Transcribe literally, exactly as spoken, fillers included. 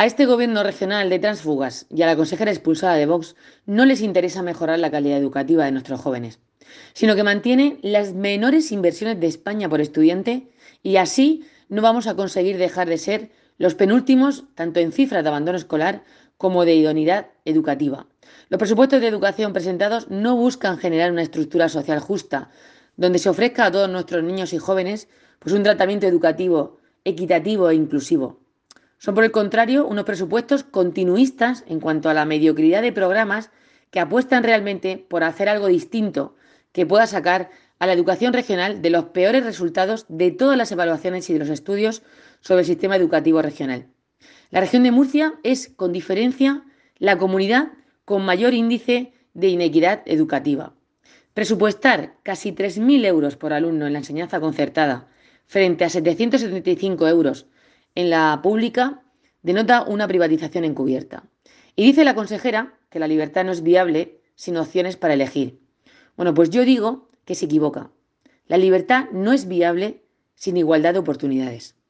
A este gobierno regional de tránsfugas y a la consejera expulsada de Vox no les interesa mejorar la calidad educativa de nuestros jóvenes, sino que mantiene las menores inversiones de España por estudiante y así no vamos a conseguir dejar de ser los penúltimos, tanto en cifras de abandono escolar como de idoneidad educativa. Los presupuestos de educación presentados no buscan generar una estructura social justa, donde se ofrezca a todos nuestros niños y jóvenes pues, un tratamiento educativo equitativo e inclusivo. Son, por el contrario, unos presupuestos continuistas en cuanto a la mediocridad de programas que apuestan realmente por hacer algo distinto que pueda sacar a la educación regional de los peores resultados de todas las evaluaciones y de los estudios sobre el sistema educativo regional. La región de Murcia es, con diferencia, la comunidad con mayor índice de inequidad educativa. Presupuestar casi tres mil euros por alumno en la enseñanza concertada frente a setecientos setenta y cinco euros en la pública denota una privatización encubierta. Y dice la consejera que la libertad no es viable sin opciones para elegir. Bueno, pues yo digo que se equivoca. La libertad no es viable sin igualdad de oportunidades.